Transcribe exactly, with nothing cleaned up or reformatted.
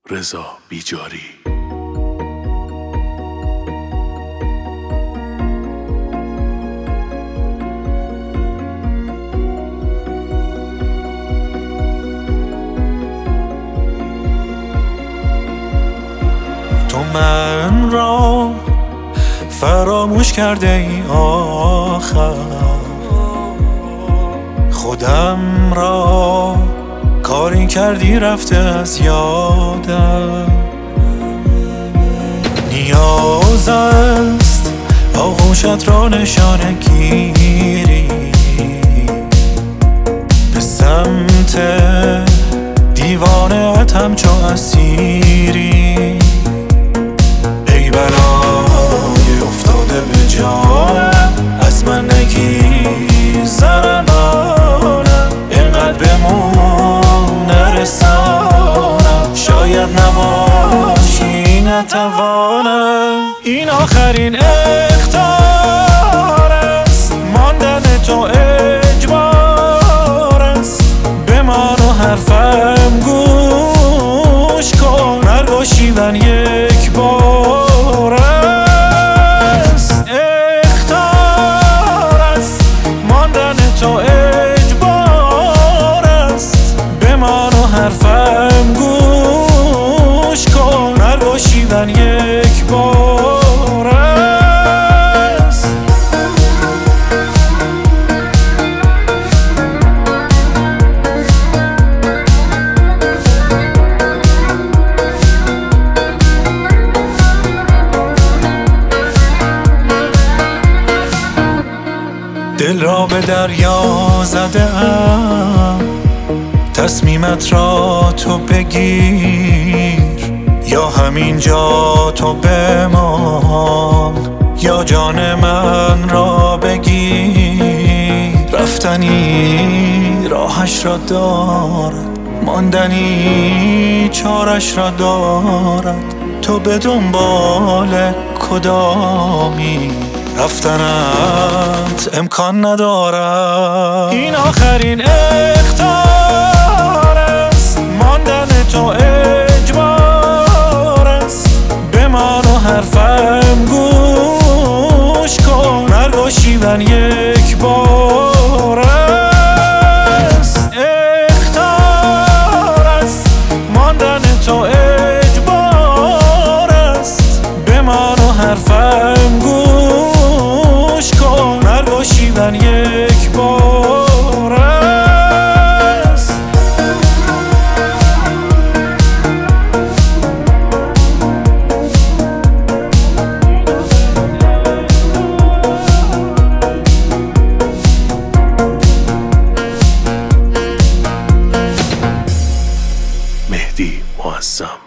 رضا بیجاری. تو من را فراموش کرده ای آخر، خودم را کاری کردی رفته از یادم. نیاز است آغوشت را نشانه گیری، به سمت دیوانه‌ات همچو اسیری. ای بلای افتاده به جانم، از من نگیر زنمانم، اینقدر بمون نرسانم، شاید نباشی نتوانم. این آخرین اخطار است، ماندن تو اجبار است، بمان و حرفم گوش کن، مرگ و شیون یک بار است. اخطار است، ماندن تو اجبار است، بمان و حرفم گوش کن، مرگ و شیون یک بار است. دل را به دریا زده ام، تصمیمت را تو بگیر، یا همینجا تو بمان، یا جان من را بگیر. رفتنی راهش را دارد، ماندنی چارش را دارد، تو به دنبال کدامی؟ رفتنت امکان ندارد. این آخرین اخطار است، ماندن تو اجبار است، بمان و حرفم گوش کن، مرگ و شیون یک بار است. اخطار است، ماندن تو اجبار است، بمان و حرفم گوش کن، مرگ و شیون یک بار است. مهدی معظم.